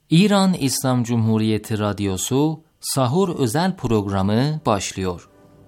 İran İslam Cumhuriyeti Radyosu Sahur özel programı başlıyor.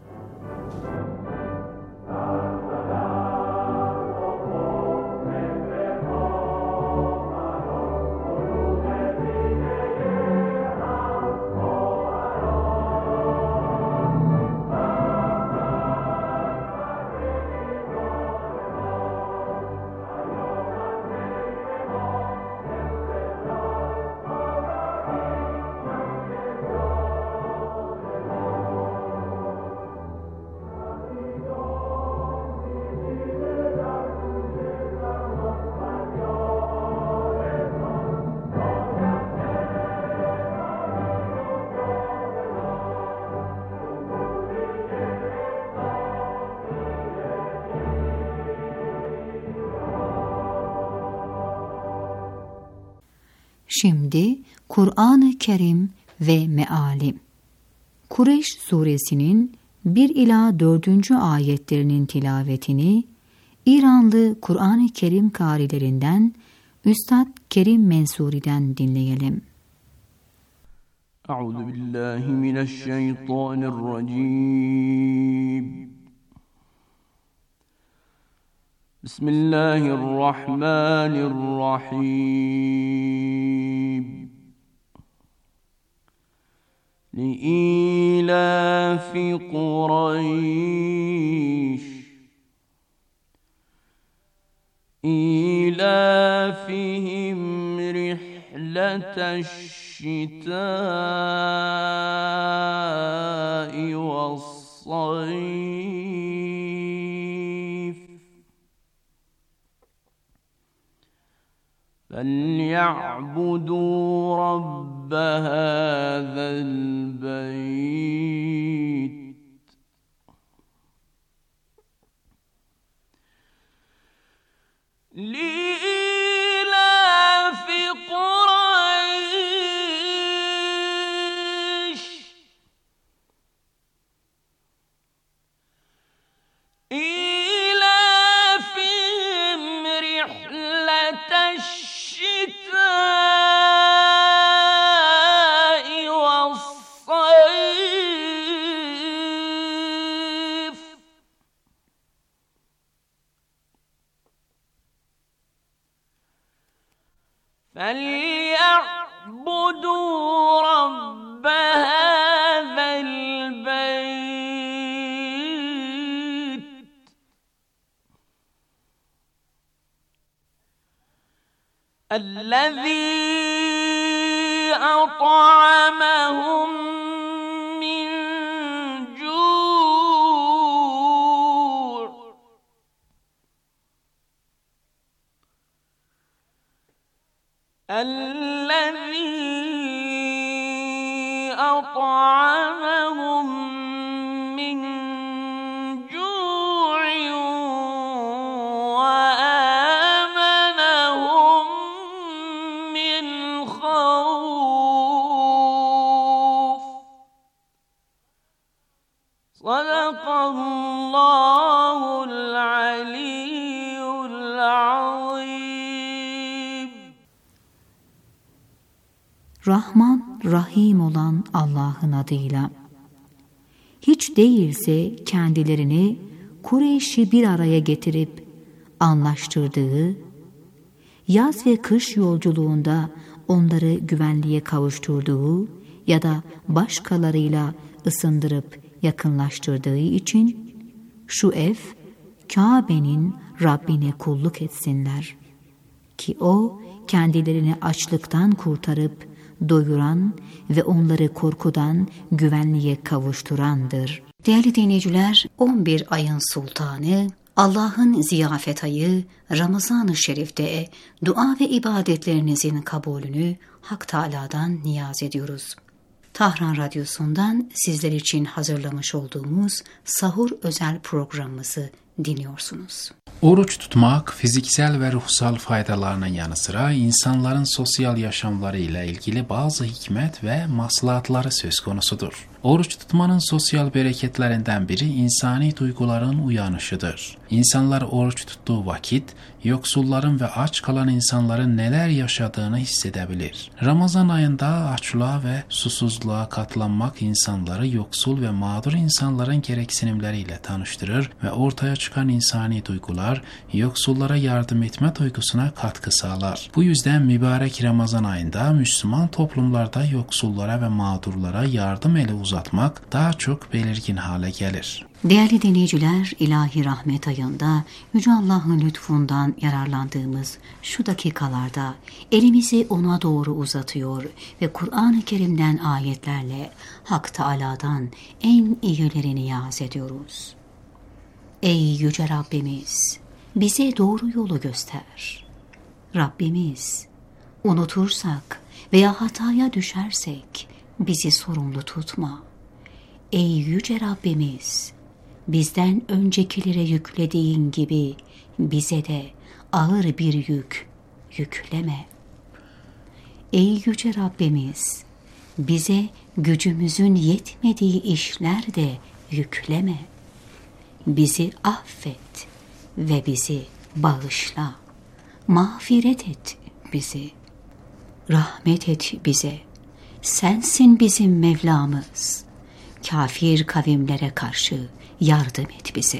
Şimdi Kur'an-ı Kerim ve Meali. Kureyş suresinin 1 ila 4. ayetlerinin tilavetini İranlı Kur'an-ı Kerim kârilerinden Üstad Kerim Mensuri'den dinleyelim. Euzubillahimineşşeytanirracim. Bismillahirrahmanirrahim. Li'ilafi Kureyş İlafihim rihleteşşitâ'i ve's-sayf فَلْيَعْبُدُوا رَبَّ هَذَا الْبَيْتِ لِإِيلَافِ قُرَيْشٍ إِيلَافِهِمْ رِحْلَةَ الشِّتَاءِ وَالصَّيْفِ فَلْيَعْبُدُوا رَبَّ هَذَا الْبَيْتِ الَّذِي أَطْعَمَهُم مِّن جُوعٍ وَآمَنَهُم مِّنْ خَوْفٍ صدق الله العلي العظيم. Rahman, Rahim olan Allah'ın adıyla. Hiç değilse kendilerini Kureyş'i bir araya getirip anlaştırdığı, yaz ve kış yolculuğunda onları güvenliğe kavuşturduğu ya da başkalarıyla ısındırıp yakınlaştırdığı için şu ev, Kabe'nin Rabbine kulluk etsinler. Ki O kendilerini açlıktan kurtarıp doyuran ve onları korkudan güvenliğe kavuşturandır. Değerli dinleyiciler, 11 ayın sultanı, Allah'ın ziyafet ayı Ramazan-ı Şerif'te dua ve ibadetlerinizin kabulünü Hak Teâlâ'dan niyaz ediyoruz. Tahran Radyosu'ndan sizler için hazırlamış olduğumuz sahur özel programımızı dinliyorsunuz. Oruç tutmak fiziksel ve ruhsal faydalarının yanı sıra insanların sosyal yaşamları ile ilgili bazı hikmet ve maslahatları söz konusudur. Oruç tutmanın sosyal bereketlerinden biri insani duyguların uyanışıdır. İnsanlar oruç tuttuğu vakit yoksulların ve aç kalan insanların neler yaşadığını hissedebilir. Ramazan ayında açlığa ve susuzluğa katlanmak insanları yoksul ve mağdur insanların gereksinimleriyle tanıştırır ve ortaya çıkan insani duygular yoksullara yardım etme duygusuna katkı sağlar. Bu yüzden mübarek Ramazan ayında Müslüman toplumlarda yoksullara ve mağdurlara yardım eli uzatmak daha çok belirgin hale gelir. Değerli dinleyiciler, ilahi rahmet ayında Yüce Allah'ın lütfundan yararlandığımız şu dakikalarda elimizi ona doğru uzatıyor ve Kur'an-ı Kerim'den ayetlerle Hak Teâlâ'dan en iyilerini yaz ediyoruz. Ey Yüce Rabbimiz, bize doğru yolu göster. Rabbimiz, unutursak veya hataya düşersek bizi sorumlu tutma. Ey Yüce Rabbimiz, bizden öncekilere yüklediğin gibi bize de ağır bir yük yükleme. Ey Yüce Rabbimiz, bize gücümüzün yetmediği işler de yükleme. Bizi affet ve bizi bağışla. Mağfiret et bizi. Rahmet et bize. Sensin bizim Mevlamız. Kafir kavimlere karşı yardım et bize.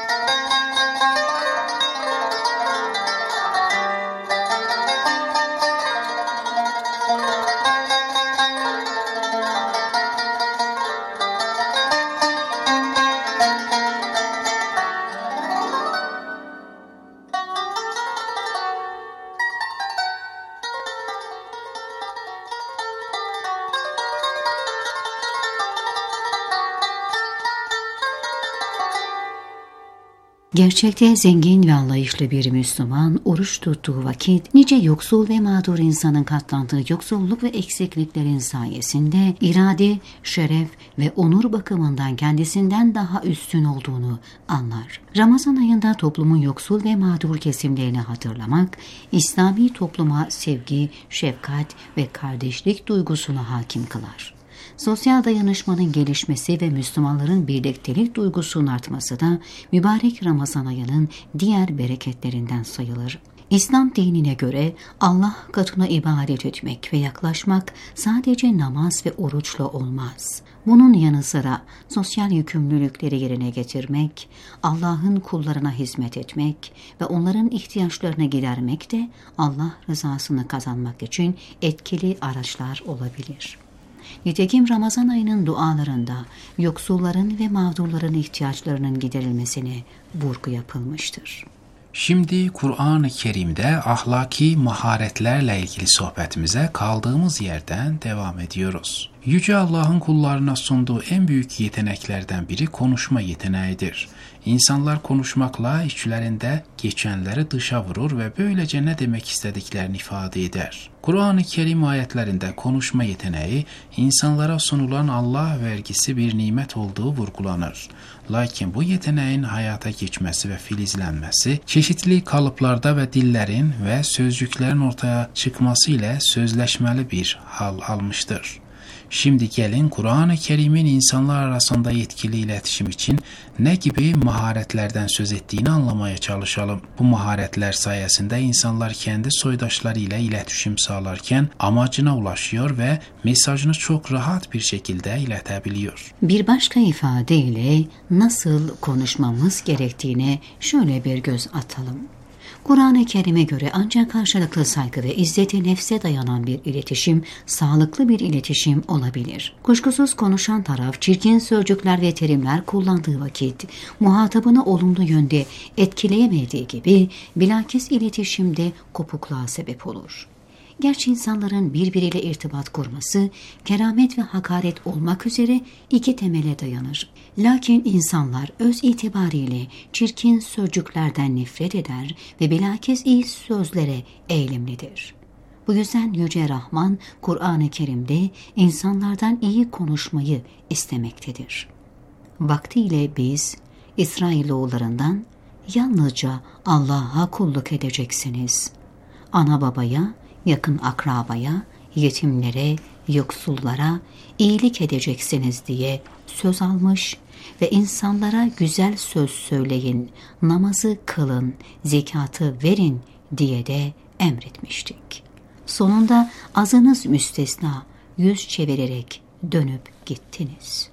Gerçekte zengin ve anlayışlı bir Müslüman oruç tuttuğu vakit nice yoksul ve mağdur insanın katlandığı yoksulluk ve eksikliklerin sayesinde irade, şeref ve onur bakımından kendisinden daha üstün olduğunu anlar. Ramazan ayında toplumun yoksul ve mağdur kesimlerini hatırlamak, İslami topluma sevgi, şefkat ve kardeşlik duygusunu hakim kılar. Sosyal dayanışmanın gelişmesi ve Müslümanların birliktelik duygusunun artması da mübarek Ramazan ayının diğer bereketlerinden sayılır. İslam dinine göre Allah katına ibadet etmek ve yaklaşmak sadece namaz ve oruçla olmaz. Bunun yanı sıra sosyal yükümlülükleri yerine getirmek, Allah'ın kullarına hizmet etmek ve onların ihtiyaçlarını gidermek de Allah rızasını kazanmak için etkili araçlar olabilir. Nitekim Ramazan ayının dualarında yoksulların ve mağdurların ihtiyaçlarının giderilmesine vurgu yapılmıştır. Şimdi Kur'an-ı Kerim'de ahlaki maharetlerle ilgili sohbetimize kaldığımız yerden devam ediyoruz. Yüce Allah'ın kullarına sunduğu en büyük yeteneklerden biri konuşma yeteneğidir. İnsanlar konuşmakla içlerinde geçenleri dışa vurur ve böylece ne demek istediklerini ifade eder. Kur'an-ı Kerim ayetlerinde konuşma yeteneği insanlara sunulan Allah vergisi bir nimet olduğu vurgulanır. Lakin bu yeteneğin hayata geçmesi ve filizlenmesi çeşitli kalıplarda ve dillerin ve sözcüklerin ortaya çıkması ile sözleşmeli bir hal almıştır. Şimdi gelin Kur'an-ı Kerim'in insanlar arasında etkili iletişim için ne gibi maharetlerden söz ettiğini anlamaya çalışalım. Bu maharetler sayesinde insanlar kendi soydaşlarıyla iletişim sağlarken amacına ulaşıyor ve mesajını çok rahat bir şekilde iletebiliyor. Bir başka ifadeyle nasıl konuşmamız gerektiğine şöyle bir göz atalım. Kur'an-ı Kerim'e göre ancak karşılıklı saygı ve izzeti nefse dayanan bir iletişim, sağlıklı bir iletişim olabilir. Kuşkusuz konuşan taraf çirkin sözcükler ve terimler kullandığı vakit, muhatabını olumlu yönde etkileyemediği gibi bilakis iletişimde kopukluğa sebep olur. Gerçi insanların birbiriyle irtibat kurması, keramet ve hakaret olmak üzere iki temele dayanır. Lakin insanlar öz itibariyle çirkin sözcüklerden nefret eder ve bilakis iyi sözlere eğilimlidir. Bu yüzden Yüce Rahman, Kur'an-ı Kerim'de insanlardan iyi konuşmayı istemektedir. Vaktiyle biz, İsrailoğullarından yalnızca Allah'a kulluk edeceksiniz. Ana babaya, yakın akrabaya, yetimlere, yoksullara iyilik edeceksiniz diye söz almış ve insanlara güzel söz söyleyin, namazı kılın, zekatı verin diye de emretmiştik. Sonunda azınız müstesna yüz çevirerek dönüp gittiniz.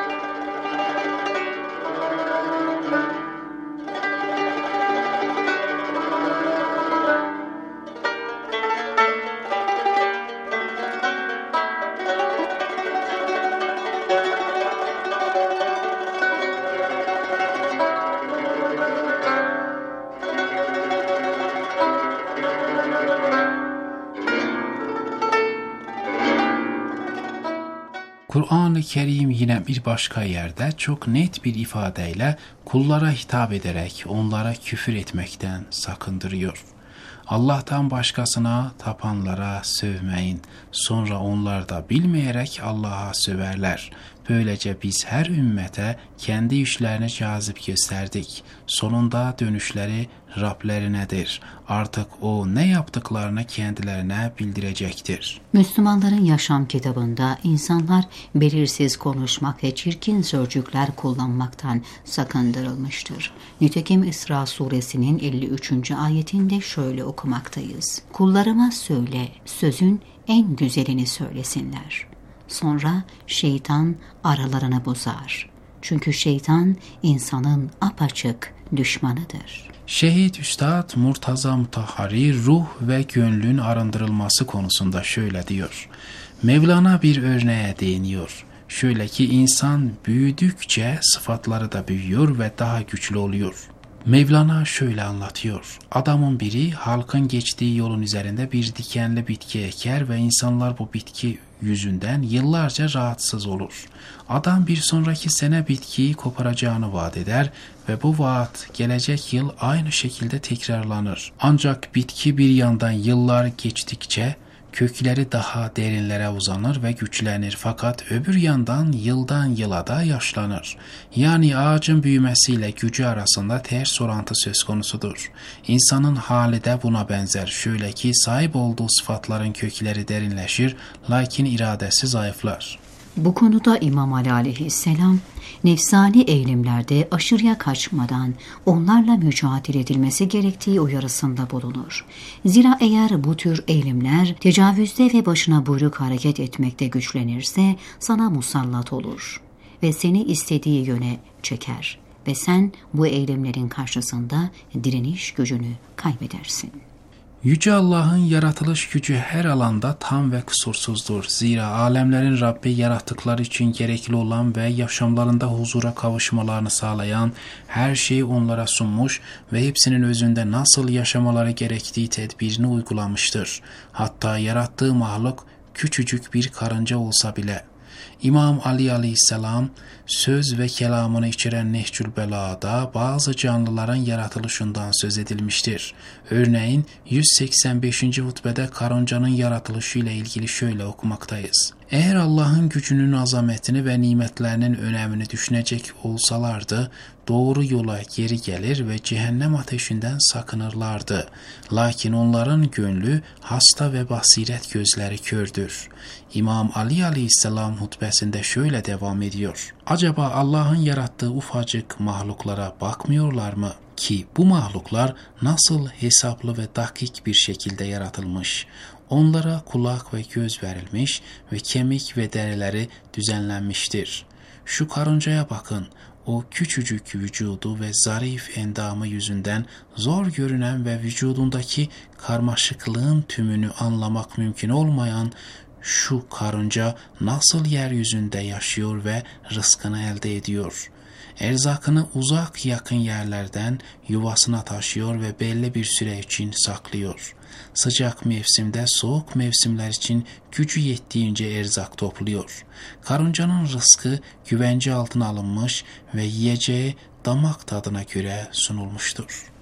Kur'an-ı Kerim yine bir başka yerde çok net bir ifadeyle kullara hitap ederek onlara küfür etmekten sakındırıyor. Allah'tan başkasına tapanlara sövmeyin. Sonra onlar da bilmeyerek Allah'a söverler. Böylece biz her ümmete kendi işlerini cazip gösterdik. Sonunda dönüşleri Rablerinedir. Artık o ne yaptıklarını kendilerine bildirecektir. Müslümanların yaşam kitabında insanlar belirsiz konuşmak ve çirkin sözcükler kullanmaktan sakındırılmıştır. Nitekim İsra suresinin 53. ayetinde şöyle okumaktayız. Kullarıma söyle, sözün en güzelini söylesinler. Sonra şeytan aralarını bozar. Çünkü şeytan insanın apaçık düşmanıdır. Şehit Üstad Murtaza Mutahhari ruh ve gönlün arındırılması konusunda şöyle diyor. Mevlana bir örneğe değiniyor. Şöyle ki insan büyüdükçe sıfatları da büyüyor ve daha güçlü oluyor. Mevlana şöyle anlatıyor. Adamın biri halkın geçtiği yolun üzerinde bir dikenli bitki eker ve insanlar bu bitki yüzünden yıllarca rahatsız olur. Adam bir sonraki sene bitkiyi koparacağını vaat eder ve bu vaat gelecek yıl aynı şekilde tekrarlanır. Ancak bitki bir yandan yıllar geçtikçe kökleri daha derinlere uzanır ve güçlenir, fakat öbür yandan yıldan yıla da yaşlanır. Yani ağacın büyümesiyle gücü arasında ters orantı söz konusudur. İnsanın hali de buna benzer. Şöyle ki sahip olduğu sıfatların kökleri derinleşir, lakin iradesi zayıflar. Bu konuda İmam Ali aleyhisselam nefsani eylemlerde aşırıya kaçmadan onlarla mücadele edilmesi gerektiği uyarısında bulunur. Zira eğer bu tür eylemler tecavüzde ve başına buyruk hareket etmekte güçlenirse sana musallat olur ve seni istediği yöne çeker ve sen bu eylemlerin karşısında direniş gücünü kaybedersin. Yüce Allah'ın yaratılış gücü her alanda tam ve kusursuzdur. Zira alemlerin Rabbi yarattıkları için gerekli olan ve yaşamlarında huzura kavuşmalarını sağlayan her şeyi onlara sunmuş ve hepsinin özünde nasıl yaşamaları gerektiği tedbirini uygulamıştır. Hatta yarattığı mahluk küçücük bir karınca olsa bile. İmam Ali aleyhisselam söz ve kelamını içeren Nehcül Belaga'da bazı canlıların yaratılışından söz edilmiştir. Örneğin 185. hutbede karıncanın yaratılışı ile ilgili şöyle okumaktayız. Eğer Allah'ın gücünün azametini ve nimetlerinin önemini düşünecek olsalardı, doğru yola geri gelir ve cehennem ateşinden sakınırlardı. Lakin onların gönlü hasta ve basiret gözleri kördür. İmam Ali aleyhisselam hutbesinde şöyle devam ediyor. Acaba Allah'ın yarattığı ufacık mahluklara bakmıyorlar mı? Ki bu mahluklar nasıl hesaplı ve dakik bir şekilde yaratılmış. Onlara kulak ve göz verilmiş ve kemik ve derileri düzenlenmiştir. Şu karıncaya bakın, o küçücük vücudu ve zarif endamı yüzünden zor görünen ve vücudundaki karmaşıklığın tümünü anlamak mümkün olmayan şu karınca nasıl yeryüzünde yaşıyor ve rızkını elde ediyor? Erzakını uzak yakın yerlerden yuvasına taşıyor ve belli bir süre için saklıyor. Sıcak mevsimde soğuk mevsimler için gücü yettiğince erzak topluyor. Karıncanın rızkı güvence altına alınmış ve yiyeceği damak tadına göre sunulmuştur.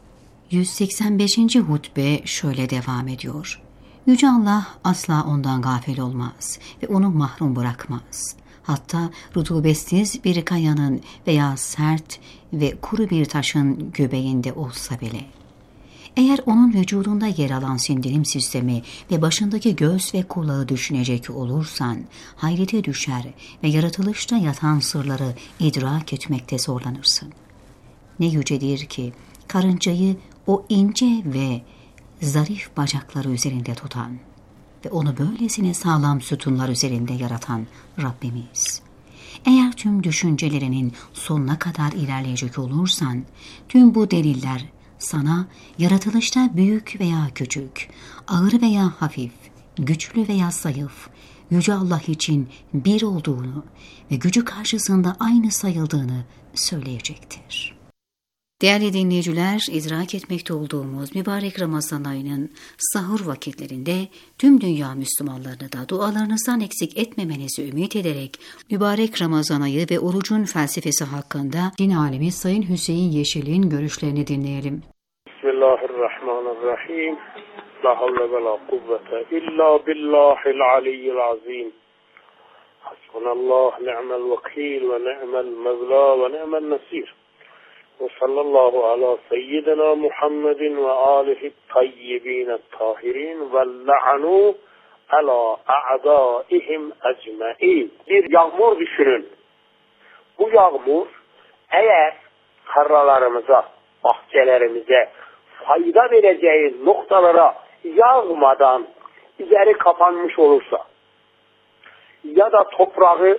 185. hutbe şöyle devam ediyor. Yüce Allah asla ondan gafil olmaz ve onu mahrum bırakmaz. Hatta rutubetsiz bir kayanın veya sert ve kuru bir taşın göbeğinde olsa bile. Eğer onun vücudunda yer alan sindirim sistemi ve başındaki göz ve kulağı düşünecek olursan, hayrete düşer ve yaratılışta yatan sırları idrak etmekte zorlanırsın. Ne yücedir ki karıncayı o ince ve zarif bacakları üzerinde tutan ve onu böylesine sağlam sütunlar üzerinde yaratan Rabbimiz. Eğer tüm düşüncelerinin sonuna kadar ilerleyecek olursan, tüm bu deliller sana yaratılışta büyük veya küçük, ağır veya hafif, güçlü veya zayıf, Yüce Allah için bir olduğunu ve gücü karşısında aynı sayıldığını söyleyecektir. Değerli dinleyiciler, idrak etmekte olduğumuz mübarek Ramazan ayının sahur vakitlerinde tüm dünya Müslümanlarını da dualarınızdan eksik etmemenizi ümit ederek mübarek Ramazan ayı ve orucun felsefesi hakkında din alimi Sayın Hüseyin Yeşil'in görüşlerini dinleyelim. Bismillahirrahmanirrahim. La havle ve la kuvvete illa billahil aliyyil azim. Hasbunallah ni'mel vekil ve ni'mel mevla ve ni'mel nasir. Ve sallallahu ala seyyidina Muhammedin ve alihi tayyibin tahirin ve la'anu ala a'daihim ecma'in. Bir yağmur düşünün. Bu yağmur eğer tarlalarımıza, bahçelerimize fayda vereceği noktalara yağmadan üzeri kapanmış olursa ya da toprağı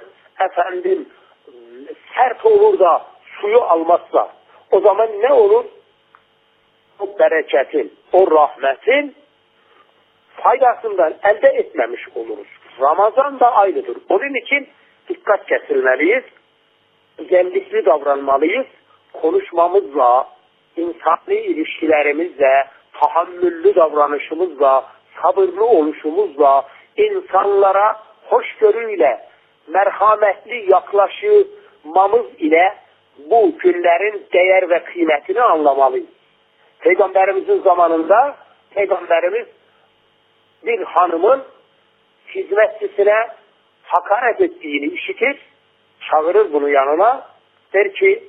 sert olur da suyu almazsa o zaman ne olur? O bereketin, o rahmetin faydasından elde etmemiş oluruz. Ramazan da aynıdır. Onun için dikkat kesilmeliyiz. Özellikli davranmalıyız. Konuşmamızla, insani ilişkilerimizle, tahammüllü davranışımızla, sabırlı oluşumuzla, insanlara hoşgörüyle, merhametli yaklaşmamız ile bu günlerin değer ve kıymetini anlamalıyız. Peygamberimizin zamanında Peygamberimiz bir hanımın hizmetçisine hakaret ettiğini işitir, çağırır bunu yanına, der ki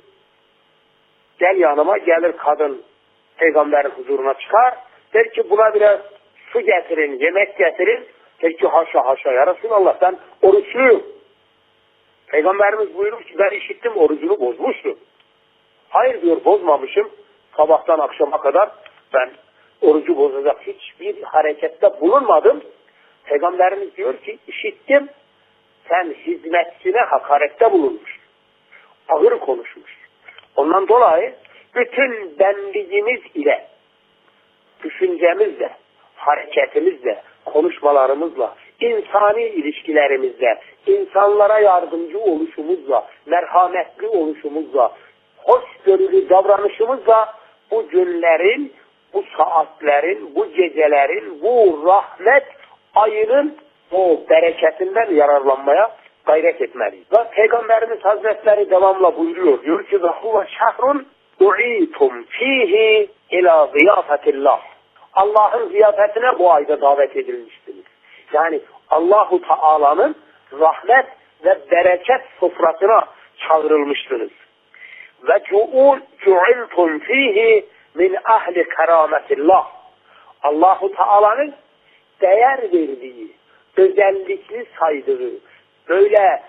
gel yanıma, gelir kadın Peygamberin huzuruna çıkar, der ki buna biraz su getirin, yemek getirin, der ki haşa ya Resulallah ben oruçluyum. Peygamberimiz buyurur ki ben işittim orucunu bozmuşsun. Hayır diyor bozmamışım, sabahtan akşama kadar ben orucu bozacak hiçbir harekette bulunmadım. Peygamberimiz diyor ki işittim sen hizmetçine hakarette bulunmuş, ağır konuşmuş. Ondan dolayı bütün benliğimiz ile, düşüncemizle, hareketimizle, konuşmalarımızla, insani ilişkilerimizle, insanlara yardımcı oluşumuzla, merhametli oluşumuzla, hoşgörülü davranışımızla bu günlerin, bu saatlerin, bu gecelerin, bu rahmet ayının o bereketinden yararlanmaya gayret etmeliyiz. Ve Peygamberimiz Hazretleri devamla buyuruyor. Diyor ki وَهُوَ شَهْرٌ اُعِيتُمْ ف۪يهِ اِلَى زِيَافَةِ اللّٰهِ Allah'ın ziyafetine bu ayda davet edilmiştiniz. Yani Allahu Teala'nın rahmet ve bereket sofrasına çağrılmıştınız. Ve ju'iltum fihi min ahli kerametillah. Allahu Teala'nın değer verdiği, özellikli saydığı, böyle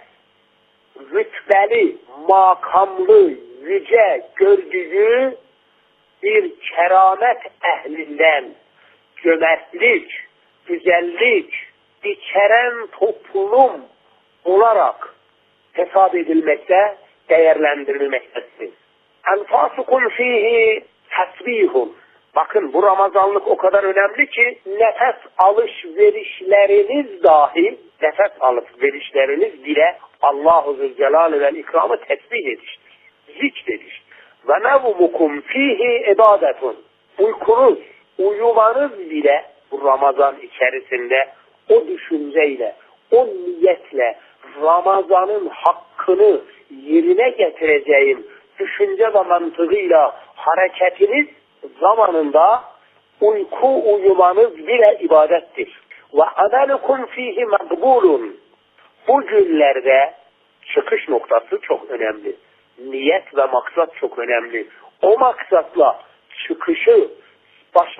rütbeli, makamlı, yüce gördüğü bir keramet ehlinden cömertlik, güzellik içeren toplum olarak hesap edilmekte, değerlendirilmektedir. Enfasukum fihi tesbihun. Bakın bu Ramazanlık o kadar önemli ki nefes alışverişleriniz dahi, nefes alışverişleriniz bile Allah-u Zülcelal ve İkram'ı tesbih ediştir, zikredir. Ve nevmukum fihi ibadetun. Uykunuz, uyumanız bile bu Ramazan içerisinde o düşünceyle, o niyetle Ramazan'ın hakkını yerine getireceğin düşünce ve mantığıyla hareketiniz zamanında uyumanız bile ibadettir. Ve amelukum fihi makbulun. Bu günlerde çıkış noktası çok önemli. Niyet ve maksat çok önemli. O maksatla çıkışı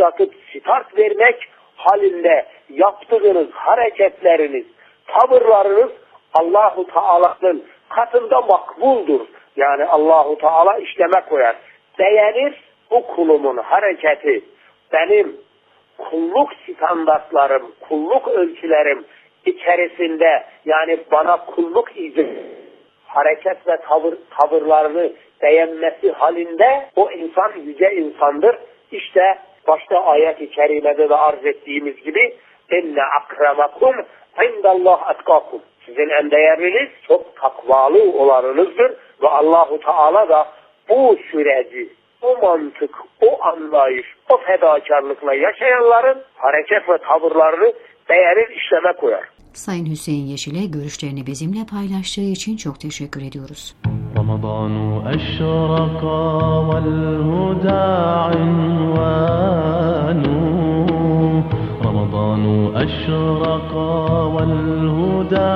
başlatıp start vermek halinde yaptığınız hareketleriniz, tavırlarınız Allahu Teala'nın katında makbuldur. Yani Allahu Teala işleme koyar. Beğenir bu kulumun hareketi benim kulluk standartlarım, kulluk ölçülerim içerisinde, yani bana kulluk izin, hareket ve tavırlarını beğenmesi halinde o insan yüce insandır. İşte başta ayet-i kerimede de arz ettiğimiz gibi enne akramakum indallah atkakum. Sizin en değerliniz çok takvalı olanınızdır ve Allahu Teala da bu süreci, o mantık, o anlayış, o fedakarlıkla yaşayanların hareket ve tavırlarını beğenir, işleme koyar. Sayın Hüseyin Yeşil'e görüşlerini bizimle paylaştığı için çok teşekkür ediyoruz. Ramazanu eşraka vel huda unvanu. Ramazanu eşraka vel huda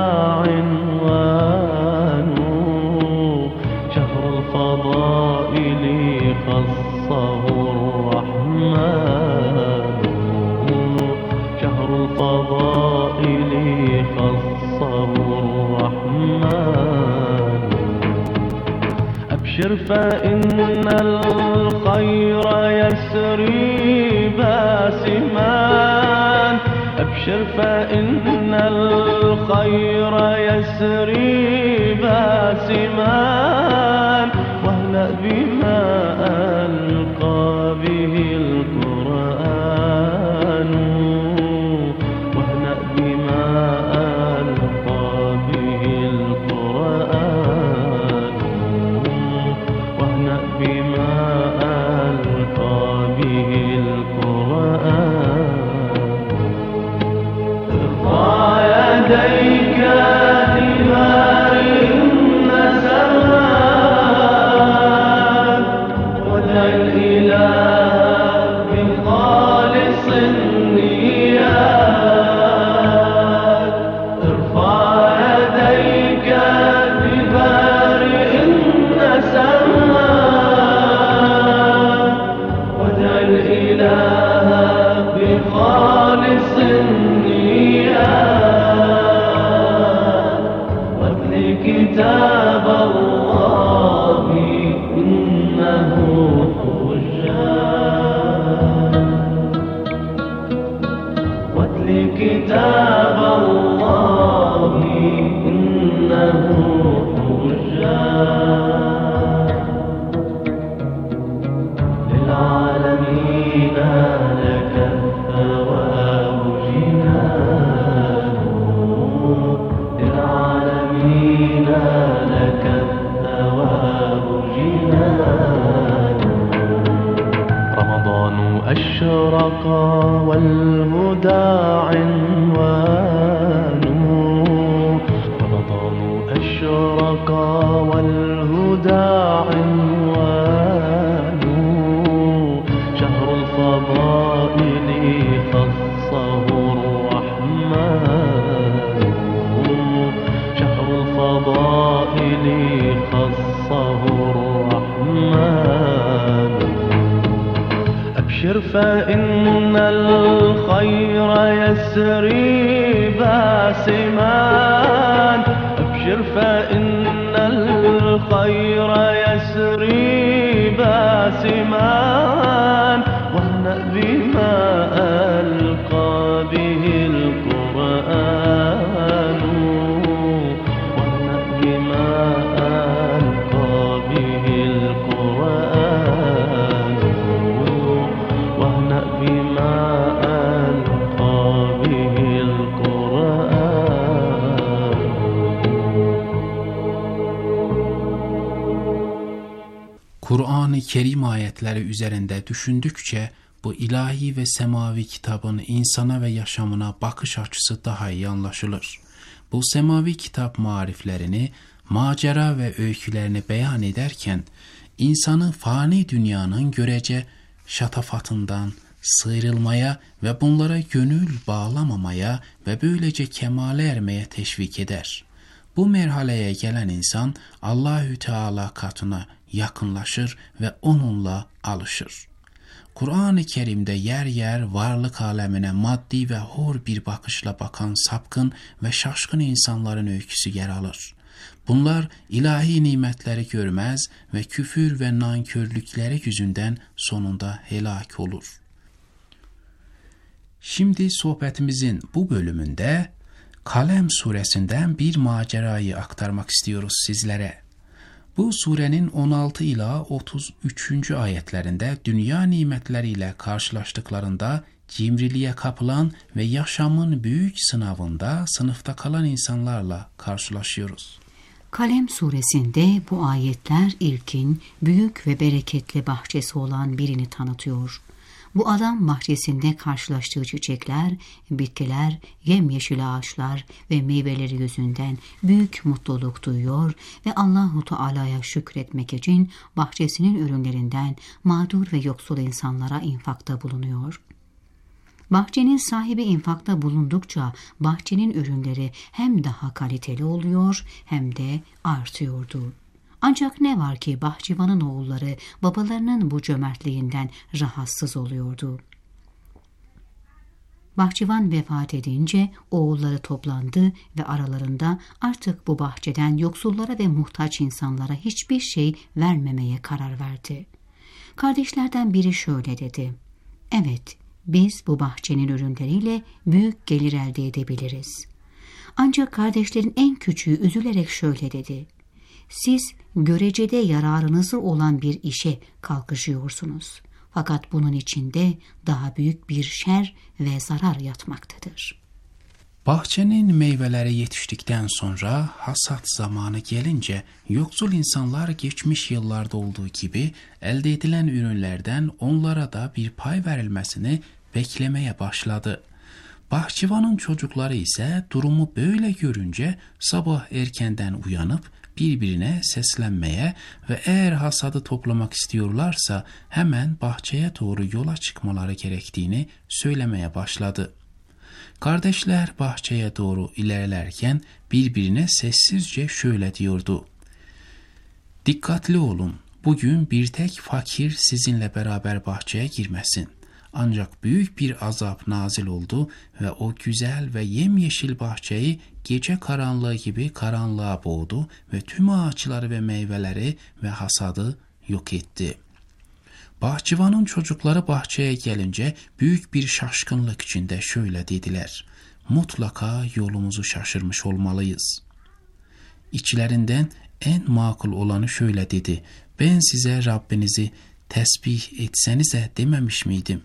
unvanu. Şehrul fadaili khassahu rahmanu. Şehrul fadaili khassahu rahmanu. أبشر فإن الخير يسري باسمان. أبشر فإن الخير يسري باسمان. واهلأ بما ألقى به القرآن. واهلأ بما ألقى به القرآن. واهنأ بما ألقى به القرآن. ارفع يديك لبارئ السماء ودع الإله بخالص النيات. ارفع يديك لبارئ السماء ودع الإله بخالص النيات. واتل كتاب الله إنه حجة. واتل كتاب الله إنه حجة. للعالمين لك الثواب جنان. للعالمين لك الثواب جنان. رمضان أشرق والهدى عنوان. رمضان أشرق والهدى عنوان. شهر الفضائل خصه الرحمن. شهر الفضائل خصه الرحمن. أبشر فإن الخير يسري باسمان. أبشر فإن الخير يسري باسمان. واهنأ بما ألقى به القرآن. واهنأ بما ألقى به القرآن. واهنأ بما ألقى به القرآن. Kur'an-ı Kerim ayetleri üzerinde düşündükçe bu ilahi ve semavi kitabın insana ve yaşamına bakış açısı daha iyi anlaşılır. Bu semavi kitap mariflerini, macera ve öykülerini beyan ederken insanı fani dünyanın görece şatafatından sıyrılmaya ve bunlara gönül bağlamamaya ve böylece kemale ermeye teşvik eder. Bu merhaleye gelen insan Allahü Teala katına yakınlaşır ve onunla alışır. Kur'an-ı Kerim'de yer yer varlık alemine maddi ve hor bir bakışla bakan sapkın ve şaşkın insanların öyküsü yer alır. Bunlar ilahi nimetleri görmez ve küfür ve nankörlükleri yüzünden sonunda helak olur. Şimdi sohbetimizin bu bölümünde Kalem suresinden bir macerayı aktarmak istiyoruz sizlere. Bu surenin 16 ila 33. ayetlerinde dünya nimetleriyle karşılaştıklarında cimriliğe kapılan ve yaşamın büyük sınavında sınıfta kalan insanlarla karşılaşıyoruz. Kalem suresinde bu ayetler ilkin, büyük ve bereketli bahçesi olan birini tanıtıyor. Bu adam bahçesinde karşılaştığı çiçekler, bitkiler, yemyeşil ağaçlar ve meyveleri yüzünden büyük mutluluk duyuyor ve Allahu Teala'ya şükretmek için bahçesinin ürünlerinden mağdur ve yoksul insanlara infakta bulunuyor. Bahçenin sahibi infakta bulundukça bahçenin ürünleri hem daha kaliteli oluyor hem de artıyordu. Ancak ne var ki bahçıvanın oğulları babalarının bu cömertliğinden rahatsız oluyordu. Bahçıvan vefat edince oğulları toplandı ve aralarında artık bu bahçeden yoksullara ve muhtaç insanlara hiçbir şey vermemeye karar verdi. Kardeşlerden biri şöyle dedi: "Evet, biz bu bahçenin ürünleriyle büyük gelir elde edebiliriz." Ancak kardeşlerin en küçüğü üzülerek şöyle dedi: "Siz görecede yararınızı olan bir işe kalkışıyorsunuz. Fakat bunun içinde daha büyük bir şer ve zarar yatmaktadır." Bahçenin meyveleri yetiştikten sonra hasat zamanı gelince yoksul insanlar geçmiş yıllarda olduğu gibi elde edilen ürünlerden onlara da bir pay verilmesini beklemeye başladı. Bahçıvanın çocukları ise durumu böyle görünce sabah erkenden uyanıp birbirine seslenmeye ve eğer hasadı toplamak istiyorlarsa hemen bahçeye doğru yola çıkmaları gerektiğini söylemeye başladı. Kardeşler bahçeye doğru ilerlerken birbirine sessizce şöyle diyordu: "Dikkatli olun, bugün bir tek fakir sizinle beraber bahçeye girmesin." Ancak büyük bir azap nazil oldu ve o güzel ve yemyeşil bahçeyi gece karanlığı gibi karanlığa boğdu ve tüm ağaçları ve meyveleri ve hasadı yok etti. Bahçıvanın çocukları bahçeye gelince büyük bir şaşkınlık içinde şöyle dediler: "Mutlaka yolumuzu şaşırmış olmalıyız." İçlerinden en makul olanı şöyle dedi: "Ben size Rabbinizi tesbih etsenize dememiş miydim?"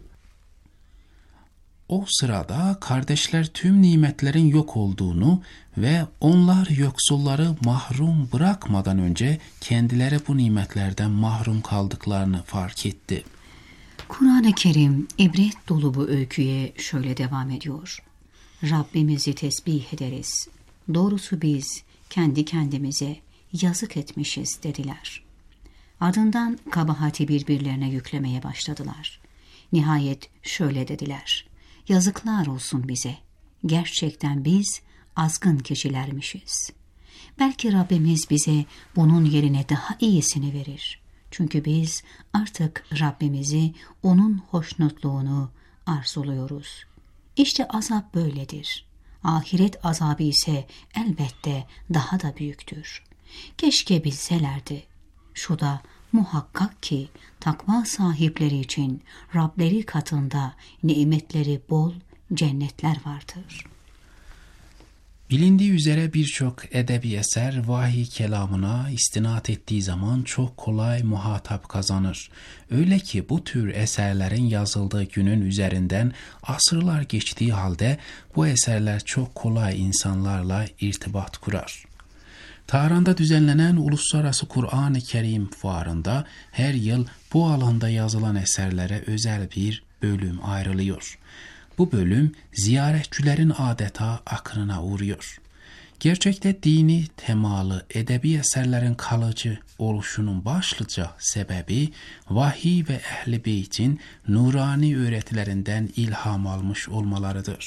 O sırada kardeşler tüm nimetlerin yok olduğunu ve onlar yoksulları mahrum bırakmadan önce kendileri bu nimetlerden mahrum kaldıklarını fark etti. Kur'an-ı Kerim ibret dolu bu öyküye şöyle devam ediyor: "Rabbimizi tesbih ederiz. Doğrusu biz kendi kendimize yazık etmişiz" dediler. Ardından kabahati birbirlerine yüklemeye başladılar. Nihayet şöyle dediler: "Yazıklar olsun bize. Gerçekten biz azgın kişilermişiz. Belki Rabbimiz bize bunun yerine daha iyisini verir. Çünkü biz artık Rabbimizi, onun hoşnutluğunu arzuluyoruz. İşte azap böyledir. Ahiret azabı ise elbette daha da büyüktür. Keşke bilselerdi. Şu da muhakkak ki takva sahipleri için Rableri katında nimetleri bol cennetler vardır." Bilindiği üzere birçok edebi eser vahiy kelamına istinad ettiği zaman çok kolay muhatap kazanır. Öyle ki bu tür eserlerin yazıldığı günün üzerinden asırlar geçtiği halde bu eserler çok kolay insanlarla irtibat kurar. Tahran'da düzenlenen Uluslararası Kur'an-ı Kerim Fuarı'nda her yıl bu alanda yazılan eserlere özel bir bölüm ayrılıyor. Bu bölüm ziyaretçilerin adeta akınına uğruyor. Gerçekte dini temalı edebi eserlerin kalıcı oluşunun başlıca sebebi vahiy ve ehl-i beytin nurani öğretilerinden ilham almış olmalarıdır.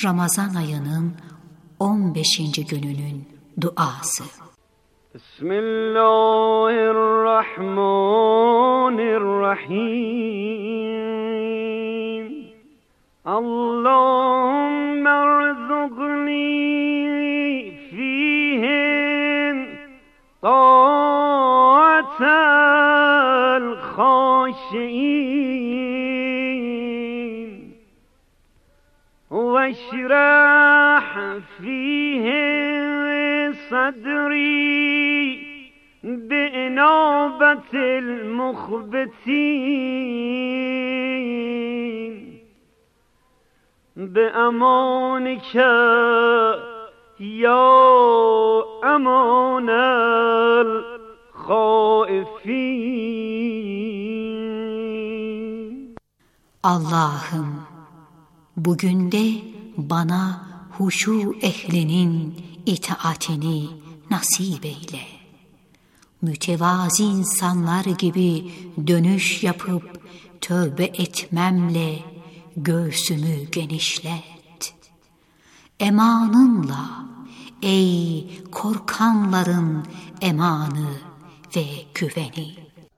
Ramazan ayının 15. gününün duası. Bismillahirrahmanirrahim. Allahümme rzuqni fihin ta'atel khâşi'in ve şirah fihin sadri bi'inabetil mukhbetin بأمانك يا أمان الخائفين. Allah'ım, bugün de bana huşu ehlinin itaatini nasip eyle. Mütevazi insanlar gibi dönüş yapıp tövbe etmemle göğsümü genişlet. Emanınla ey korkanların emanı ve güveni.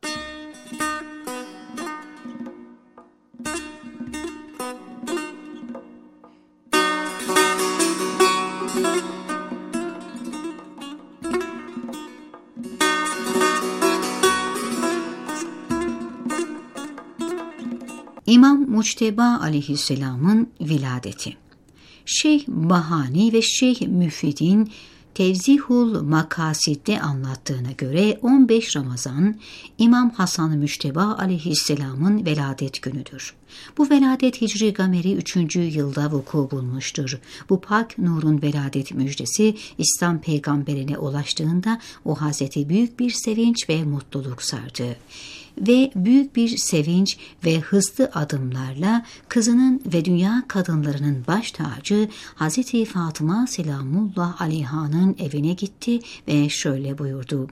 İmam Muçteba aleyhisselamın viladeti. Şeyh Bahani ve Şeyh Müfid'in Tevzihul Makasid'de anlattığına göre 15 Ramazan İmam Hasan-ı Müşteba aleyhisselamın veladet günüdür. Bu veladet Hicri Gameri 3. yılda vuku bulmuştur. Bu pak nurun veladet müjdesi İslam peygamberine ulaştığında o hazreti büyük bir sevinç ve mutluluk sardı. Ve büyük bir sevinç ve hızlı adımlarla kızının ve dünya kadınlarının baş tacı Hazreti Fatıma Selamullah Aleyha'nın evine gitti ve şöyle buyurdu: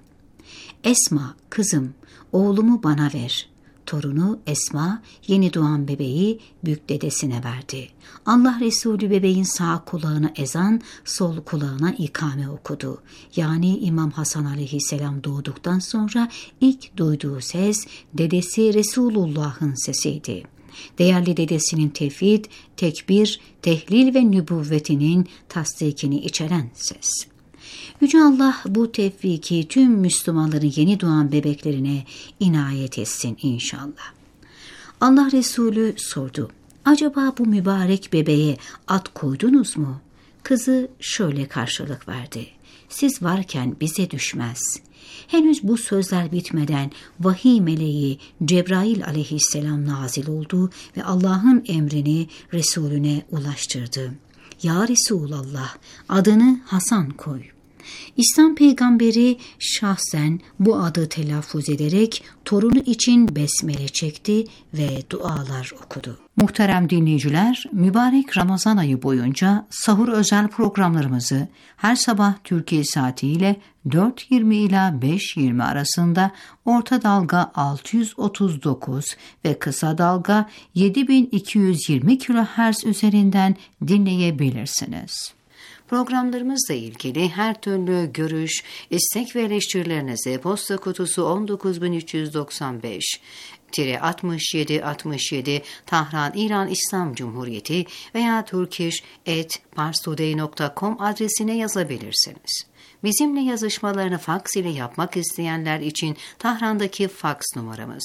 Esma, kızım, oğlumu bana ver. Torunu Esma yeni doğan bebeği büyük dedesine verdi. Allah Resulü bebeğin sağ kulağına ezan, sol kulağına ikame okudu. Yani İmam Hasan aleyhisselam doğduktan sonra ilk duyduğu ses dedesi Resulullah'ın sesiydi. Değerli dedesinin tevhid, tekbir, tehlil ve nübüvvetinin tasdikini içeren ses. Yüce Allah bu tevfiki tüm Müslümanların yeni doğan bebeklerine inayet etsin inşallah. Allah Resulü sordu: Acaba bu mübarek bebeğe ad koydunuz mu? Kızı şöyle karşılık verdi: Siz varken bize düşmez. Henüz bu sözler bitmeden vahiy meleği Cebrail aleyhisselam nazil oldu ve Allah'ın emrini Resulüne ulaştırdı. Ya Resulallah, adını Hasan koy. İslam peygamberi şahsen bu adı telaffuz ederek torunu için besmele çekti ve dualar okudu. Muhterem dinleyiciler, mübarek Ramazan ayı boyunca sahur özel programlarımızı her sabah Türkiye saatiyle 4.20 ila 5.20 arasında orta dalga 639 ve kısa dalga 7220 kHz üzerinden dinleyebilirsiniz. Programlarımızla ilgili her türlü görüş, istek ve eleştirilerinizi posta kutusu 19395-6767 Tahran İran İslam Cumhuriyeti veya turkish@parstoday.com adresine yazabilirsiniz. Bizimle yazışmalarını faks ile yapmak isteyenler için Tahran'daki faks numaramız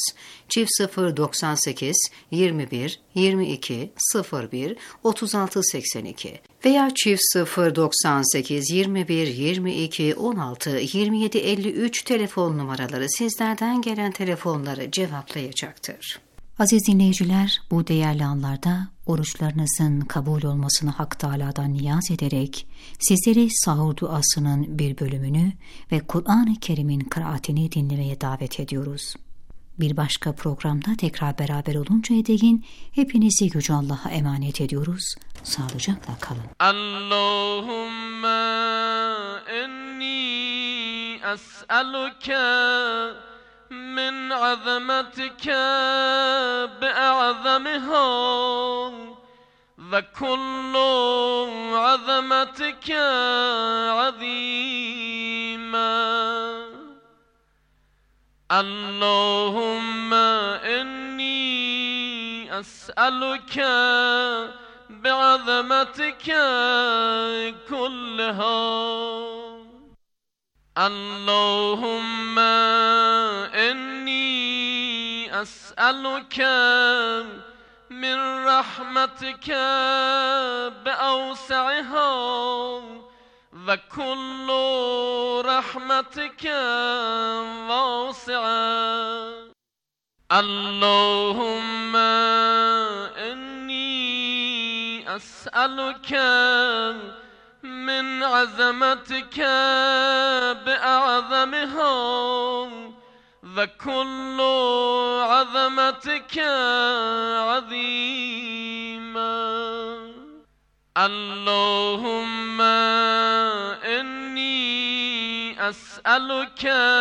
+098 21 22 01 36 82 veya +098 21 22 16 27 53 telefon numaraları sizlerden gelen telefonları cevaplayacaktır. Aziz dinleyiciler, bu değerli anlarda oruçlarınızın kabul olmasını Hak Teâlâ'dan niyaz ederek sizleri sahur duasının bir bölümünü ve Kur'an-ı Kerim'in kıraatini dinlemeye davet ediyoruz. Bir başka programda tekrar beraber oluncaya değin hepinizi Yüce Allah'a emanet ediyoruz. Sağlıcakla kalın. Allahümme inni es'eluke min azametike bi'azamiha وكل عظمتك عظيما. اللهم إني أسألك بعظمتك كلها. اللهم إني أسألك من رحمتك بأوسعها وكل رحمتك واسعة. اللهم إني أسألك من عظمتك بأعظمها وكل عظمتك عظيما. اللهم إني أسألك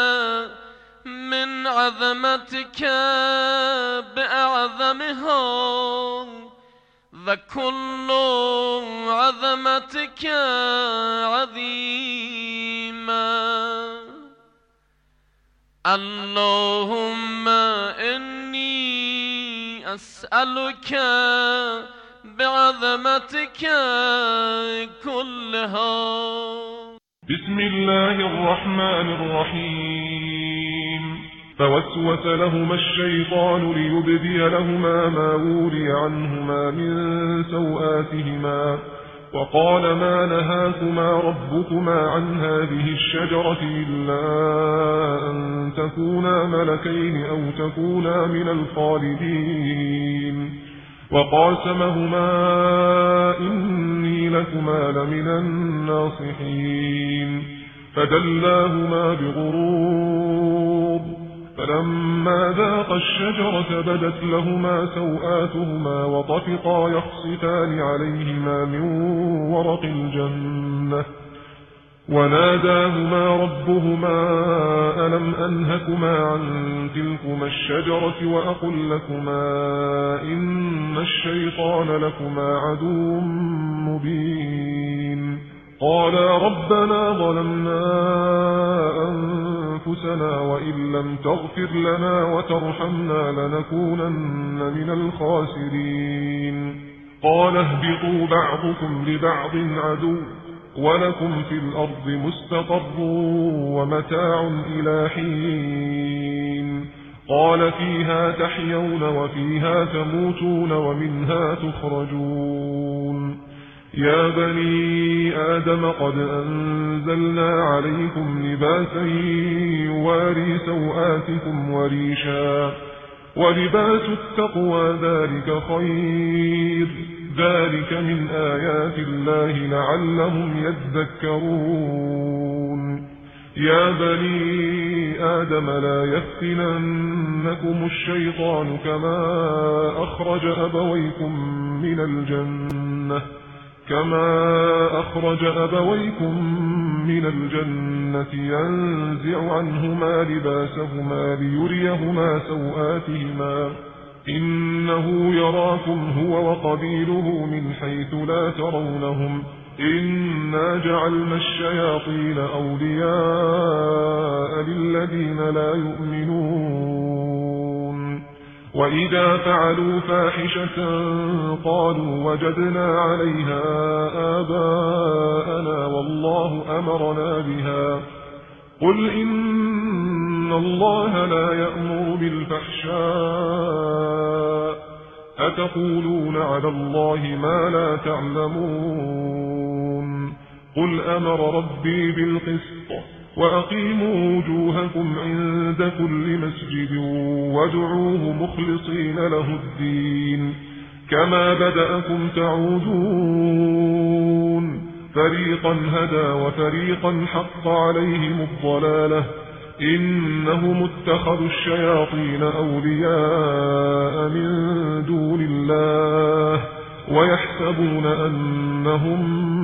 من عظمتك بأعظمها وكل عظمتك عظيما. اللهم إني أسألك بعظمتك كلها. بسم الله الرحمن الرحيم. فوسوس لهما الشيطان ليبدي لهما ما وري عنهما من سوآتهما وقال ما نهاكما ربكما عن هذه الشجرة إلا أن تكونا ملكين أو تكونا من الخالدين. وقاسمهما إني لكما لمن الناصحين فدلاهما بغرور فلما ذاقا الشجرة بدت لهما سوآتهما وطفقا يخصفان عليهما من ورق الجنة وناداهما ربهما ألم أنهكما عن تلكما الشجرة وأقل لكما إن الشيطان لكما عدو مبين. قالا ربنا ظلمنا أنفسنا وإن لم تغفر لنا وترحمنا لنكونن من الخاسرين. قال اهبطوا بعضكم لبعض عدو ولكم في الأرض مستقر ومتاع إلى حين. قال فيها تحيون وفيها تموتون ومنها تخرجون. يا بني آدم قد أنزلنا عليكم لباسا يواري سوآتكم وريشا ولباس التقوى ذلك خير ذلك من آيات الله لعلهم يذكرون. يا بني آدم لا يفتننكم الشيطان كما أخرج أبويكم من الجنة ينزع عنهما لباسهما ليريهما سوآتهما إنه يراكم هو وقبيله من حيث لا ترونهم إنا جعلنا الشياطين أولياء للذين لا يؤمنون. وإذا فعلوا فاحشة قالوا وجدنا عليها آباءنا والله أمرنا بها قل إن الله لا يأمر بالفحشاء أتقولون على الله ما لا تعلمون. قل أمر ربي بالقسط وأقيموا وجوهكم عند كل مسجد وادعوه مخلصين له الدين كما بدأكم تعودون. فريقا هدى وفريقا حق عليهم الضلالة إنهم اتخذوا الشياطين أولياء من دون الله ويحسبون أنهم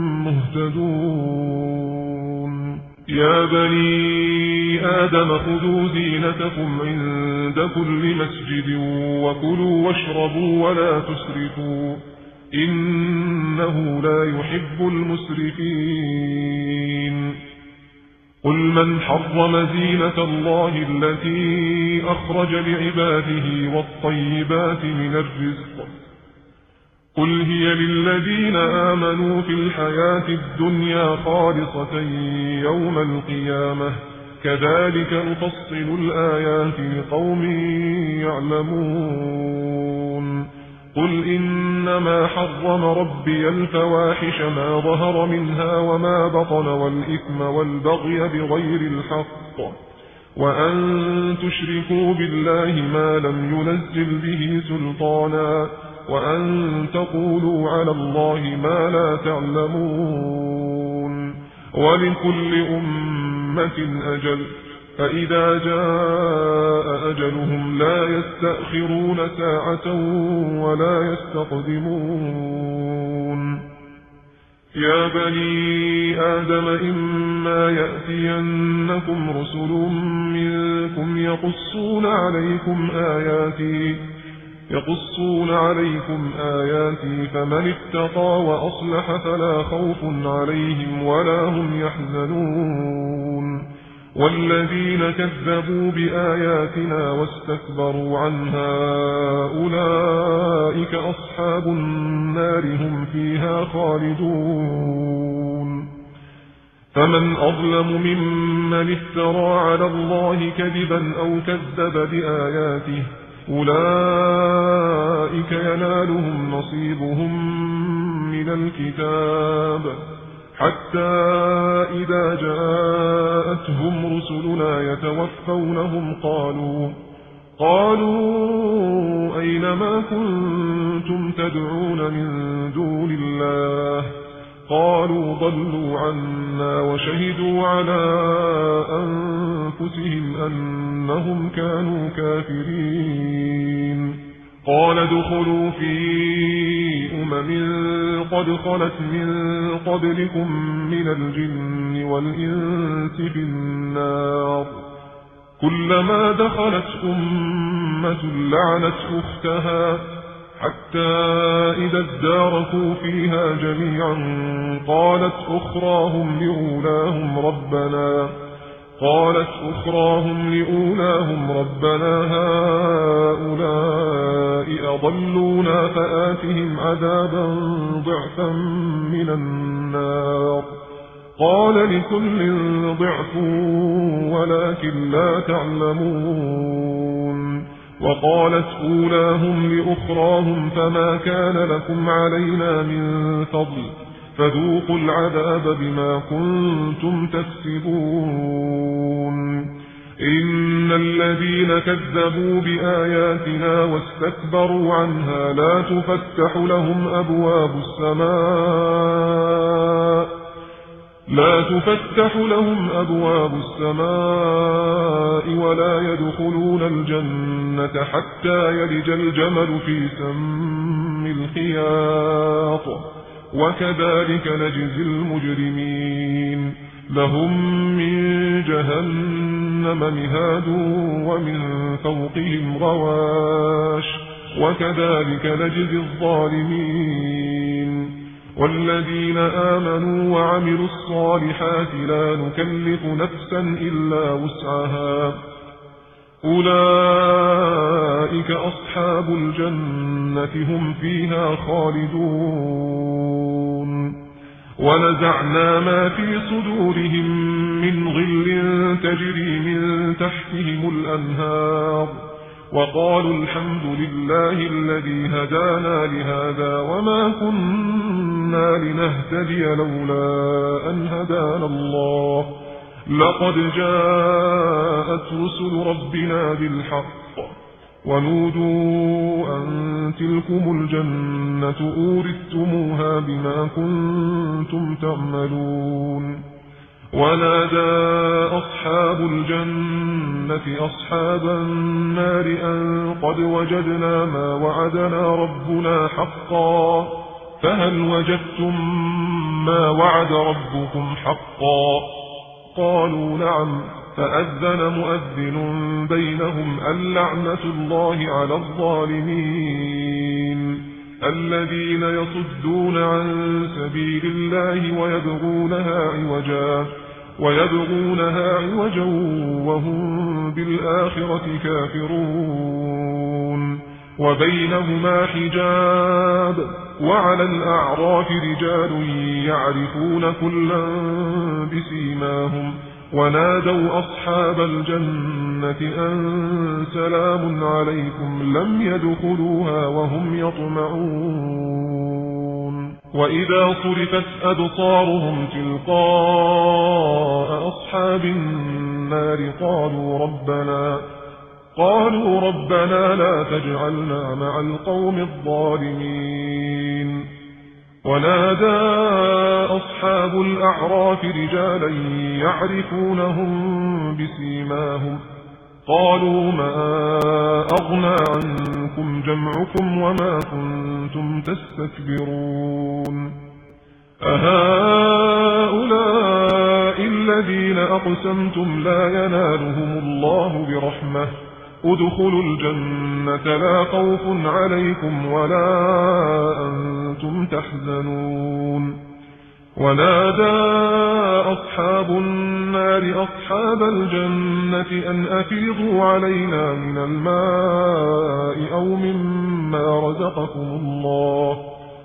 مهتدون. يا بني آدم خذوا زينتكم عند كل مسجد وكلوا واشربوا ولا تسرفوا إنه لا يحب المسرفين قل من حرم زينة الله التي أخرج لعباده والطيبات من الرزق قل هي للذين آمنوا في الحياة الدنيا خالصة يوم القيامة كذلك نفصل الآيات لقوم يعلمون قل إنما حرم ربي الفواحش ما ظهر منها وما بطن والإثم والبغي بغير الحق وأن تشركوا بالله ما لم ينزل به سلطانا وأن تقولوا على الله ما لا تعلمون ولكل أمة أجل فإذا جاء أجلهم لا يستأخرون ساعة ولا يستقدمون يا بني آدم إما يأتينكم رسل منكم يقصون عليكم آياتي فمن اتقى وأصلح فلا خوف عليهم ولا هم يحزنون والذين كذبوا بآياتنا واستكبروا عنها أولئك أصحاب النار هم فيها خالدون فمن أظلم ممن افترى على الله كذبا أو كذب بآياته أولئك ينالهم نصيبهم من الكتاب حتى إذا جاءتهم رسلنا يتوفونهم قالوا أين ما كنتم تدعون من دون الله قالوا ضلوا عنا وشهدوا على أنفسهم أنهم كانوا كافرين قال ادخلوا في قد خلت من قبلكم من الجن والإنس في النار كلما دخلت أمة لعنت أختها حتى إذا اداركوا فيها جميعا قالت أخراهم لأولاهم ربنا هؤلاء أضلونا فآتهم عذابا ضعفا من النار قال لكل ضعف ولكن لا تعلمون وقالت أولاهم لأخراهم فما كان لكم علينا من فضل فذوقوا العذاب بما كنتم تكسبون إن الذين كذبوا بآياتنا واستكبروا عنها لا تفتح لهم أبواب السماء ولا يدخلون الجنة حتى يلج الجمل في سم الخياط وكذلك نجزي المجرمين لهم من جهنم مهاد ومن فوقهم غواش وكذلك نجزي الظالمين والذين آمنوا وعملوا الصالحات لا نكلف نفسا إلا وسعها أولئك أصحاب الجنة هم فيها خالدون ونزعنا ما في صدورهم من غل تجري من تحتهم الأنهار وقالوا الحمد لله الذي هدانا لهذا وما كنا لنهتدي لولا أن هدانا الله لقد جاءت رسل ربنا بالحق ونودوا أن تلكم الجنة أورثتموها بما كنتم تعملون ونادى أصحاب الجنة أصحاب النار أن قد وجدنا ما وعدنا ربنا حقا فهل وجدتم ما وعد ربكم حقا قالوا نعم فأذن مؤذن بينهم اللعنة الله على الظالمين الذين يصدون عن سبيل الله ويبغونها عوجا وهم بالآخرة كافرون وبينهما حجاب وعلى الأعراف رجال يعرفون كلا بسيماهم ونادوا أصحاب الجنة أن سلام عليكم لم يدخلوها وهم يطمعون وإذا صرفت أبصارهم تلقاء أصحاب النار قالوا ربنا لا تجعلنا مع القوم الظالمين ونادى أصحاب الأعراف رجالا يعرفونهم بسيماهم قالوا ما أغنى عنكم جمعكم وما كنتم تستكبرون أهؤلاء الذين أقسمتم لا ينالهم الله برحمة ادخلوا الجنة لا خوف عليكم ولا أنتم تحزنون ونادى أصحاب النار أصحاب الجنة أن أفيضوا علينا من الماء أو مما رزقكم الله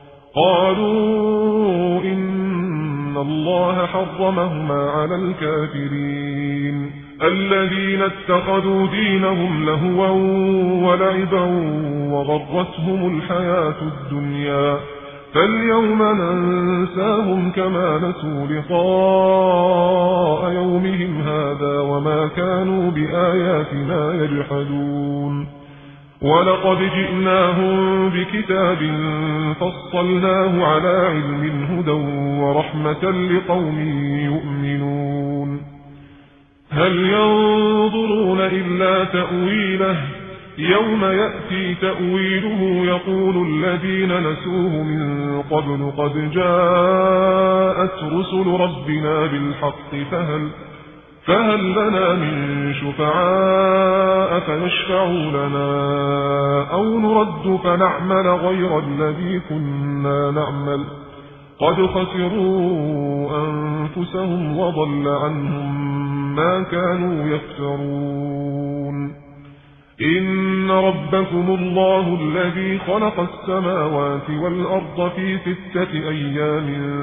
قالوا إن الله حرمهما على الكافرين الذين اتخذوا دينهم لهوا ولعبا وغرتهم الحياة الدنيا فاليوم ننساهم كما نسوا لقاء يومهم هذا وما كانوا بآياتنا يجحدون ولقد جئناهم بكتاب فصلناه على علم هدى ورحمة لقوم يؤمنون هل ينظرون إلا تأويله يوم يأتي تأويله يقول الذين نسوه من قبل قد جاءت رسل ربنا بالحق فهل لنا من شفعاء فيشفعوا لنا أو نرد فنعمل غير الذي كنا نعمل قد خسروا أنفسهم وضل عنهم ما كانوا يفترون إن ربكم الله الذي خلق السماوات والأرض في 6 أيام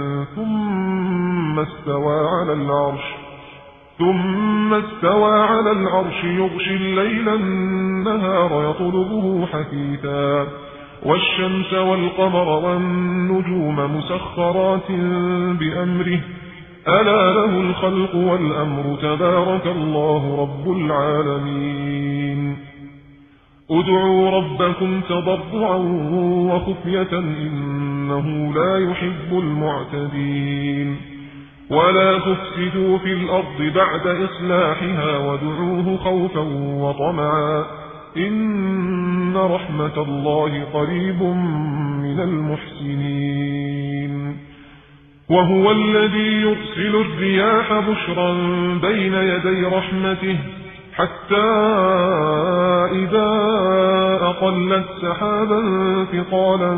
ثم استوى على العرش يغشي الليل النهار يطلبه حثيثا والشمس والقمر والنجوم مسخرات بأمره ألا له الخلق والأمر تبارك الله رب العالمين ادعوا ربكم تضرعا وخفية إنه لا يحب المعتدين ولا تفسدوا في الأرض بعد إصلاحها وادعوه خوفا وطمعا إن رحمة الله قريب من المحسنين وهو الذي يرسل الرياح بشرا بين يدي رحمته حتى إذا أقلت سحابا ثقالا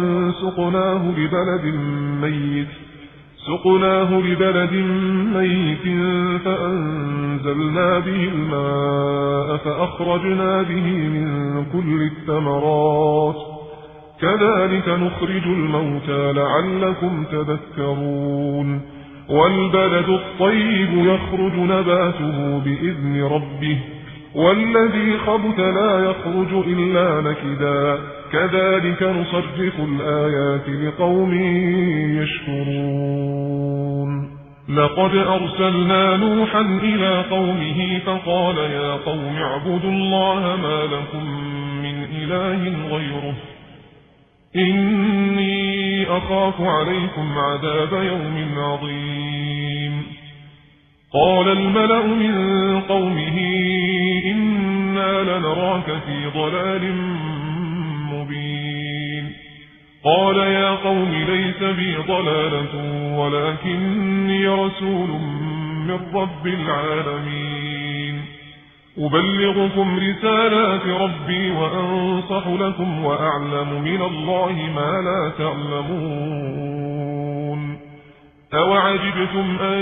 سقناه لبلد ميت فأنزلنا به الماء فأخرجنا به من كل الثمرات كذلك نخرج الموتى لعلكم تذكرون والبلد الطيب يخرج نباته بإذن ربه والذي خبث لا يخرج إلا نكدا كذلك نصرف الآيات لقوم يشكرون لقد أرسلنا نوحا إلى قومه فقال يا قوم اعبدوا الله ما لكم من إله غيره إني أخاف عليكم عذاب يوم عظيم قال الملأ من قومه إنا لنراك في ضلال مبين قال يا قوم ليس بي ضلالة ولكني رسول من رب العالمين أبلغكم رسالات ربي وأنصح لكم وأعلم من الله ما لا تعلمون أوعجبتم أن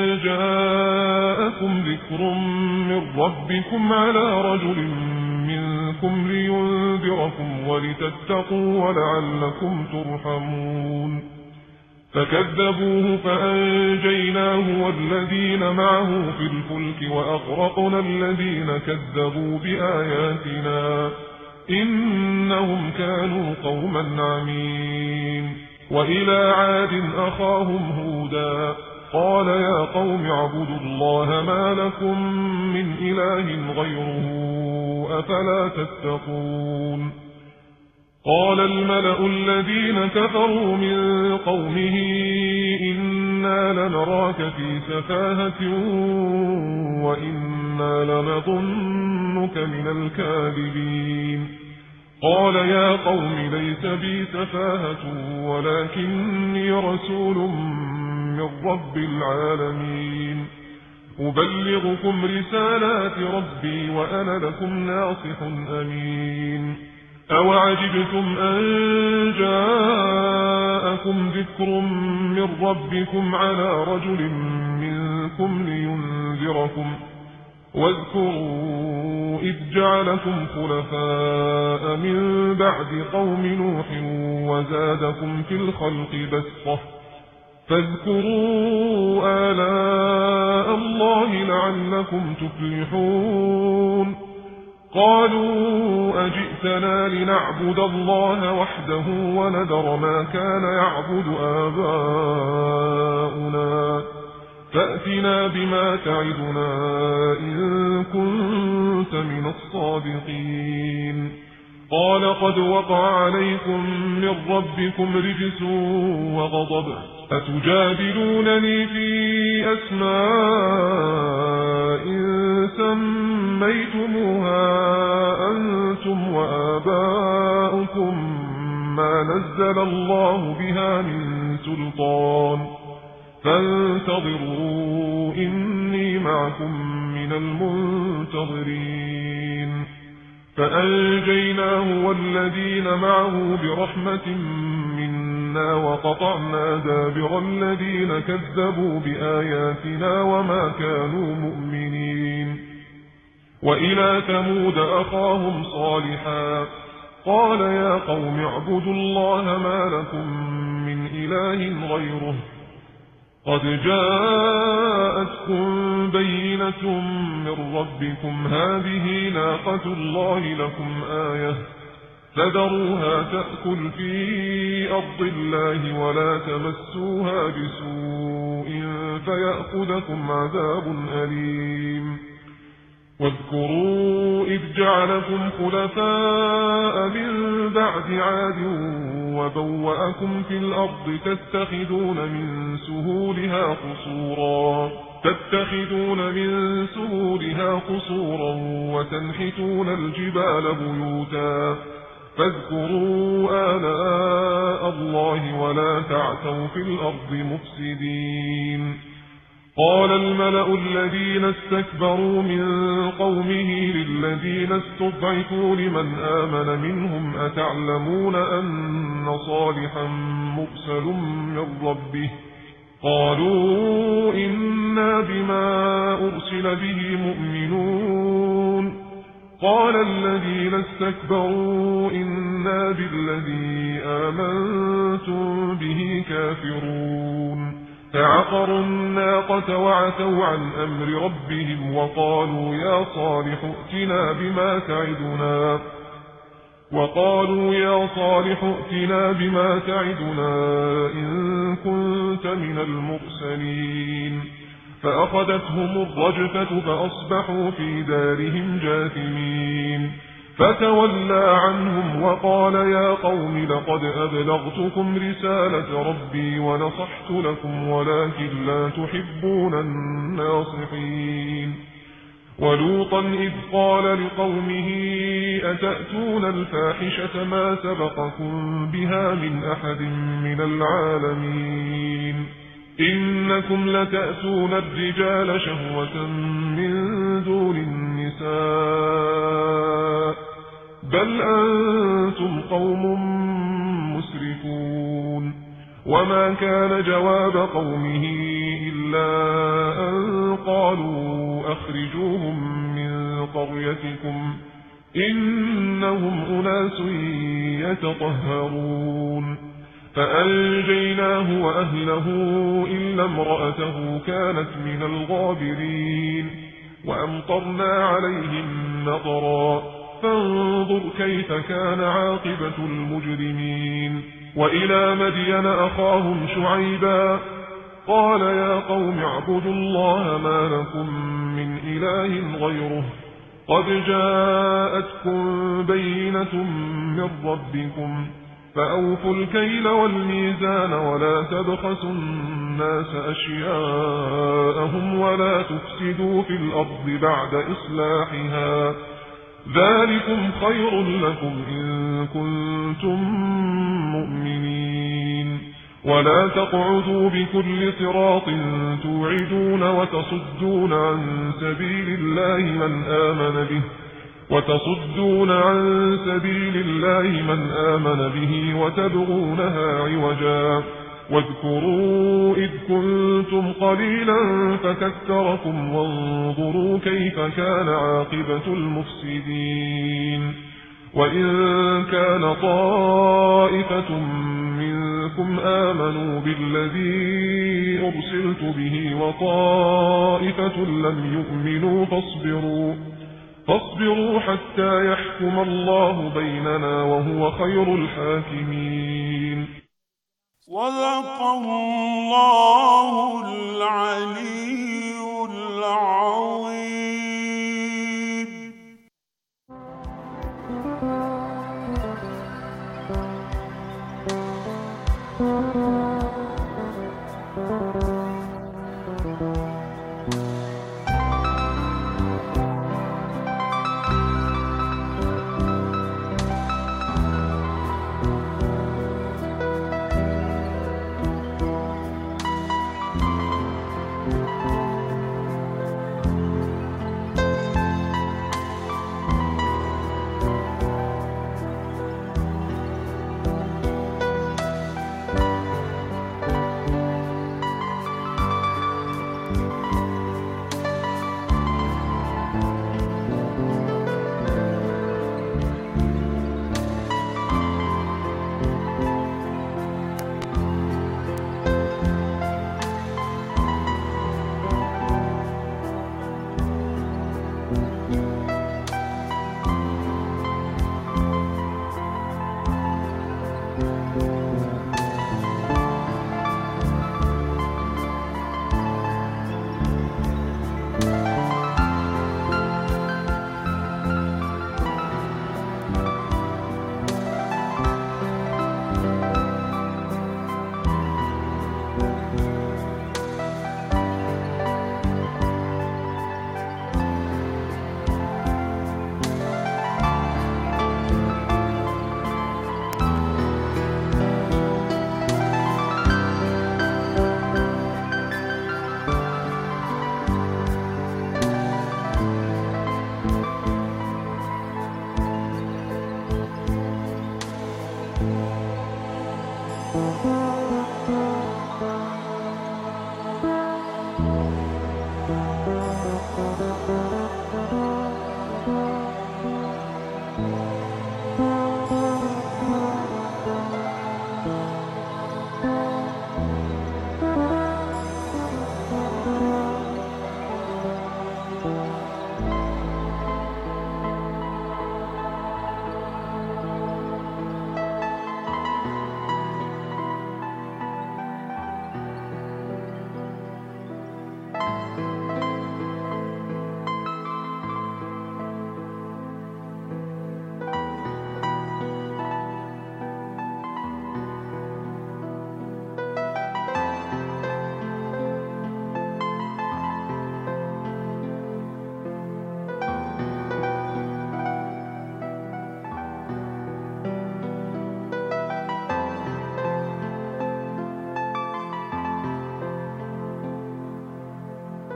جاءكم ذكر من ربكم على رجل منكم لينذركم ولتتقوا ولعلكم ترحمون فكذبوه فأنجيناه والذين معه في الفلك وأغرقنا الذين كذبوا بآياتنا إنهم كانوا قوما عمين وإلى عاد أخاهم هودا قال يا قوم اعبدوا الله ما لكم من إله غيره أفلا تتقون قال الملأ الذين كفروا من قومه إنا لنراك في سفاهة وإنا لنظنك من الكاذبين قال يا قوم ليس بي سفاهة ولكني رسول من رب العالمين أبلغكم رسالات ربي وأنا لكم ناصح أمين أوعجبتم أن جاءكم ذكر من ربكم على رجل منكم لينذركم واذكروا إذ جعلكم خلفاء من بعد قوم نوح وزادكم في الخلق بسطة فاذكروا آلاء الله لعلكم تفلحون قالوا أجئتنا لنعبد الله وحده ونذر ما كان يعبد آباؤنا فأتنا بما تعدنا إن كنت من الصادقين قال قد وقع عليكم من ربكم رجس وغضب أتجادلونني في أسماء سميتموها أنتم وآباؤكم ما نزل الله بها من سلطان فانتظروا إني معكم من المنتظرين فأنجيناه والذين معه برحمة منا وقطعنا دابر الذين كذبوا بآياتنا وما كانوا مؤمنين وإلى ثمود أخاهم صالحا قال يا قوم اعبدوا الله ما لكم من إله غيره قد جاءتكم بينة من ربكم هذه ناقة الله لكم آية فذروها تأكل في أرض الله ولا تمسوها بسوء فيأخذكم عذاب أليم واذكروا إذ جعلكم خلفاء من بعد عاد وبوأكم في الأرض تتخذون من سهولها قصورا وتنحتون الجبال بيوتا فاذكروا آلاء الله ولا تعثوا في الأرض مفسدين قال الملأ الذين استكبروا من قومه للذين استضعفوا لمن آمن منهم أتعلمون أن صالحا مرسل من ربه قالوا إنا بما أرسل به مؤمنون قال الذين استكبروا إنا بالذي آمنتم به كافرون فعقروا الناقة وعتوا عن أمر ربهم وقالوا يا صالح ائتنا بما تعدنا إن كنت من المرسلين فأخذتهم الرجفة فأصبحوا في دارهم جاثمين فتولى عنهم وقال يا قوم لقد أبلغتكم رسالة ربي ونصحت لكم ولكن لا تحبون الناصحين ولوطا إذ قال لقومه أتأتون الفاحشة ما سبقكم بها من أحد من العالمين إنكم لتأتون الرجال شهوة من دون النساء بل أنتم قوم مسرفون وما كان جواب قومه إلا أن قالوا أخرجوهم من قريتكم إنهم أناس يتطهرون فأنجيناه وأهله إلا امرأته كانت من الغابرين وأمطرنا عليهم مطرا فانظر كيف كان عاقبة المجرمين وإلى مدين أخاهم شعيبا قال يا قوم اعبدوا الله ما لكم من إله غيره قد جاءتكم بينة من ربكم فأوفوا الكيل والميزان ولا تبخسوا الناس أشياءهم ولا تفسدوا في الأرض بعد إصلاحها ذلكم خير لكم إن كنتم مؤمنين ولا تقعدوا بكل صراط توعدون وتصدون عن سبيل الله من آمن به وتبغونها عوجا واذكروا إذ كنتم قليلا فكثركم وانظروا كيف كان عاقبة المفسدين وإن كان طائفة منكم آمنوا بالذي أرسلت به وطائفة لم يؤمنوا فاصبروا حتى يحكم الله بيننا وهو خير الحاكمين صدق الله العلي العظيم.